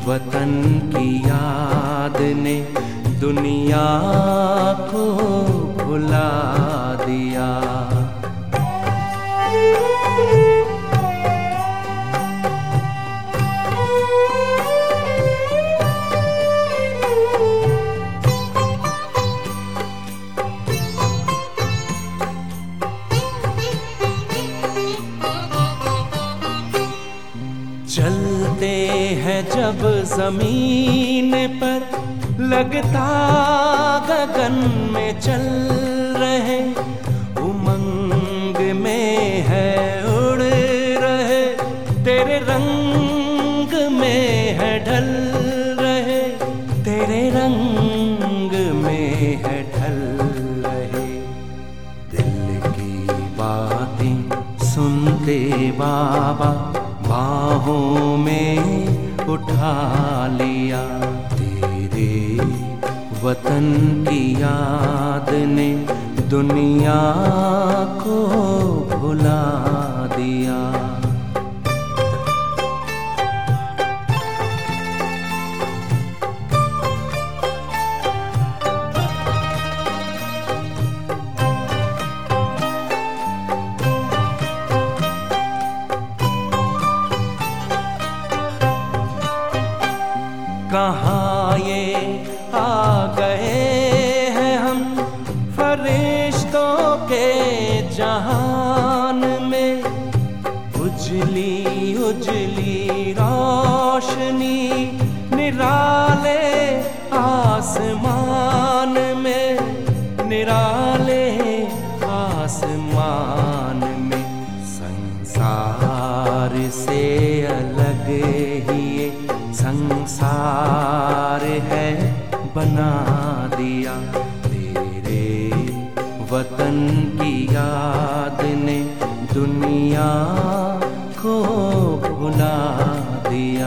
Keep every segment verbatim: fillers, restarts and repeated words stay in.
वतन की याद ने दुनिया को भुला दिया। चलते हैं जब जमीन पर, लगता गगन में चल रहे, उमंग में है उड़ रहे, तेरे रंग में है ढल रहे, तेरे रंग में है ढल रहे। दिल की बातें सुनते बाबा बाहों में उठा लिया। तेरे वतन की याद ने दुनिया को भुला दिया। कहाँ ये आ गए हैं हम फरिश्तों के जहान में, उजली उजली रोशनी निराले आसमान में, निराले आसमान में। संसार से अलग ही ये संसार है बना दिया। तेरे वतन की याद ने दुनिया को भुला दिया।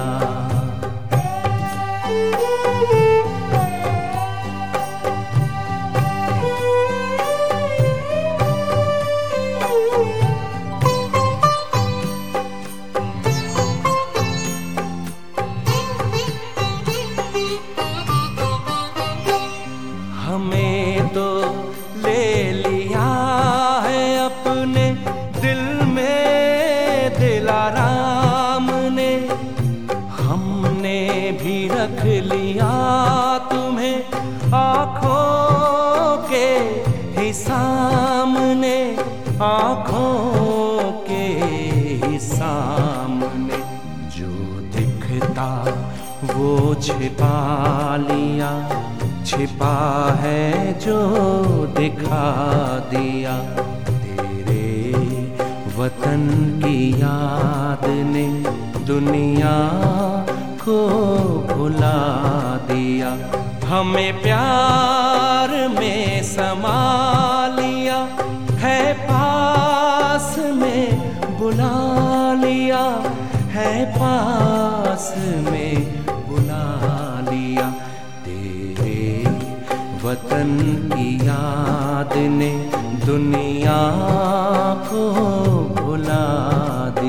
हमें तो ले लिया है अपने दिल में दिलाराम ने, हमने भी रख लिया तुम्हें आँखों के ही सामने, आँखों के ही सामने। जो दिखता वो छिपा लिया, छिपा है जो दिखा दिया। तेरे वतन की याद ने दुनिया को भुला दिया। हमें प्यार में समा लिया है, पास में बुला लिया है, पास में बुला लिया। वतन की याद ने दुनिया को भुला दिया।